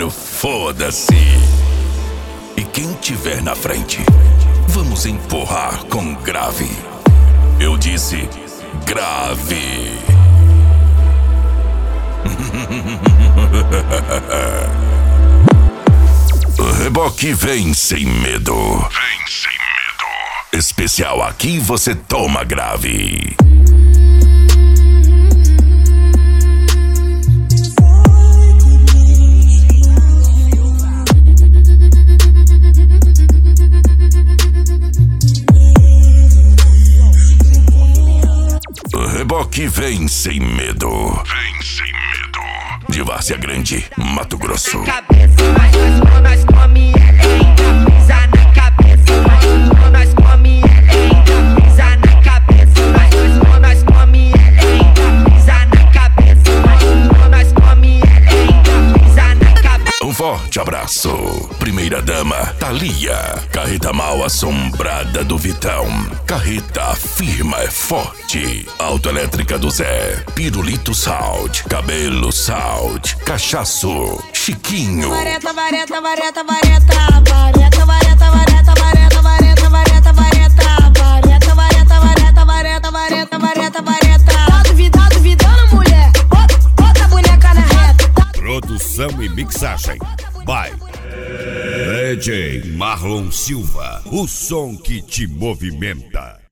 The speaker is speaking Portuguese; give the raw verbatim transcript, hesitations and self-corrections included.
quero foda-se. E quem tiver na frente, vamos empurrar com grave. Eu disse grave. O reboque vem sem medo. Vem sem medo. Especial aqui você toma grave. O reboque vem sem medo. Vem sem medo. De Várzea Grande, Mato Grosso. Na cabeça, mas nós come ela, pisa na cabeça, mas nós come ela, pisa na cabeça, mas nós come ela, pisa na cabeça, mas nós come ela, pisa na cabeça. Um forte abraço. Primeira dama, Thalia. Carreta mal assombrada do Vitão. Carreta firma é forte. Autoelétrica do Zé. Pirulito Sound. Cabelo Sound. Cachaço. Chiquinho. Vareta, vareta, vareta, vareta. Vareta, vareta, vareta, vareta, vareta, vareta, vareta. Vareta, vareta, vareta, vareta, vareta, vareta, vareta. Tá duvidando, duvidando, mulher? Bota, bota a boneca na reta. Produção e mixagem by D J Marlon Silva, o som que te movimenta.